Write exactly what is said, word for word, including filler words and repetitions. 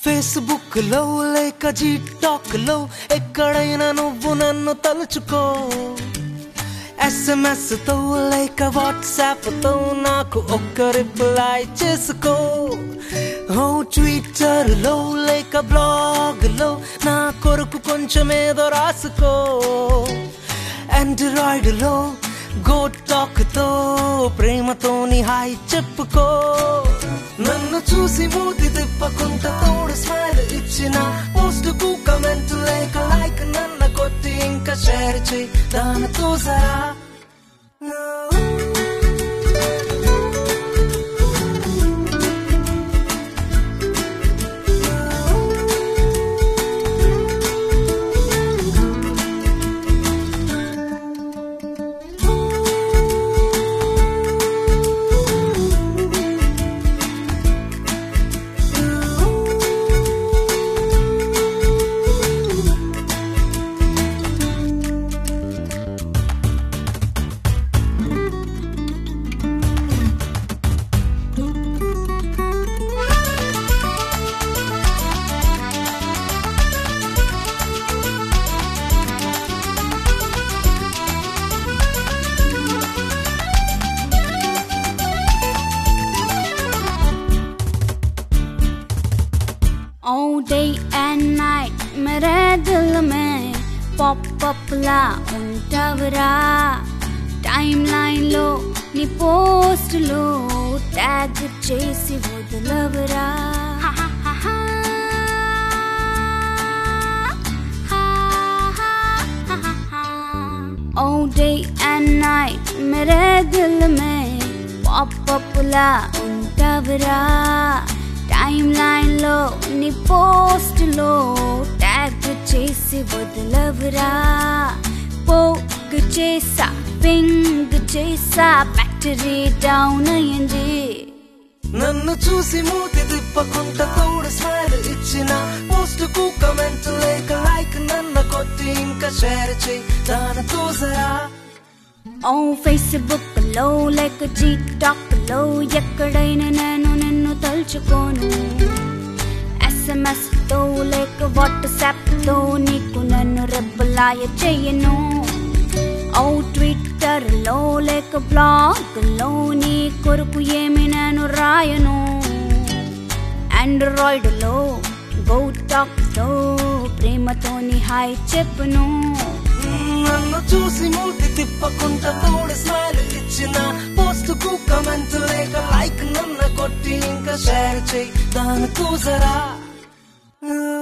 Facebook లో లేక G talk లో ఎక్కడైనా నువ్వు నన్ను తలుచుకో. ఎస్ఎంఎస్ తో లేక వాట్సాప్ తో నాకు ఒక్క రిప్లై చేసుకో. ఓ ట్విట్టర్ లో లేక బ్లాగ్ లో నా కొరకు కొంచెం ఏదో రాసుకో. ఆండ్రాయిడ్ లో గో టాక్ తో ప్రేమతోని హాయ్ చెప్పుకో. నన్ను చూసి మూతి తిప్పకుంట తోడు స్మైల్ ఇచ్చిన పోస్ట్ కు కమెంట్ లేక లైక్ నన్ను కొట్టి ఇంకా షేర్ చేయి దానితో సరా. All day and night मेरे दिल में पॉप अप ला उंटवरा. टाइमलाइन लो नी पोस्ट लो टैग చేసి వదలవరా. All day and night मेरे दिल में पॉप अप ला उंटवरा. टाइमलाइन लो नी पोस्ट लो टैग చేసి వదలవరా. పోక్ చేసా పింగ్ చేసా బ్యాటరీ డౌన్ అయ్యింది. నన్ను చూసి మూతి తిప్పకుంట తోడు స్మైల్ ఇచ్చిన పోస్ట్ కు కమెంట్ లేక లైక్ నన్ను కొట్టి ఇంకా షేర్ చేయి దానితో సరా. ఓ ఫేస్బుక్ లో లేక జీ టాక్ లో ఎక్కడైనా నేను నిన్ను తలుచుకోను. ఎస్ఎంఎస్ తో లేక వాట్సాప్ తో నీకు నన్ను రిప్లై చెయ్యను. ఓ ట్విట్టర్ లో లేక బ్లాగ్ లో నీ కొరకు ఏమి నేను రాయను. ఆండ్రాయిడ్ లో గో టాక్ తో ప్రేమతోని హాయ్ చెప్పును. నన్ను చూసి మూతి తిప్పకుంట తోడు స్మైల్ ఇచ్చిన పోస్ట్ కు కమెంట్ లేక లైక్ నన్ను కొట్టి ఇంకా షేర్ చేయి దానితో సరా.